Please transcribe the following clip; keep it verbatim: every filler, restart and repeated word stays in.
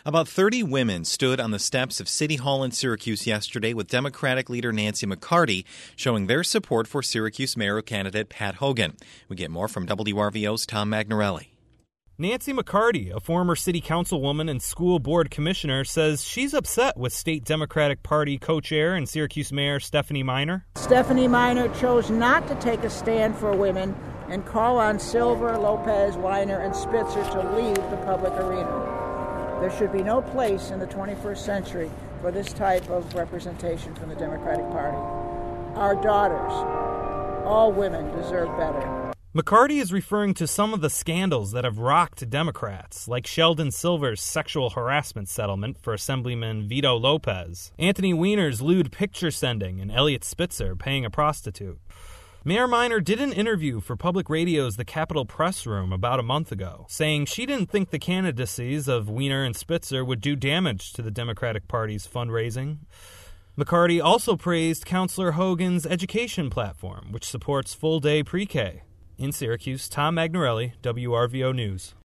About thirty women stood on the steps of City Hall in Syracuse yesterday with Democratic leader Nancy McCarty showing their support for Syracuse mayoral candidate Pat Hogan. We get more from W R V O's Tom Magnarelli. Nancy McCarty, a former city councilwoman and school board commissioner, says she's upset with state Democratic Party co-chair and Syracuse Mayor Stephanie Miner. Stephanie Miner chose not to take a stand for women and call on Silver, Lopez, Weiner, and Spitzer to leave the public arena. There should be no place in the twenty-first century for this type of representation from the Democratic Party. Our daughters, all women, deserve better. McCarty is referring to some of the scandals that have rocked Democrats, like Sheldon Silver's sexual harassment settlement for Assemblyman Vito Lopez, Anthony Weiner's lewd picture sending, and Eliot Spitzer paying a prostitute. Mayor Miner did an interview for Public Radio's The Capitol Press Room about a month ago, saying she didn't think the candidacies of Weiner and Spitzer would do damage to the Democratic Party's fundraising. McCarty also praised Councilor Hogan's education platform, which supports full-day pre-K. In Syracuse, Tom Magnarelli, W R V O News.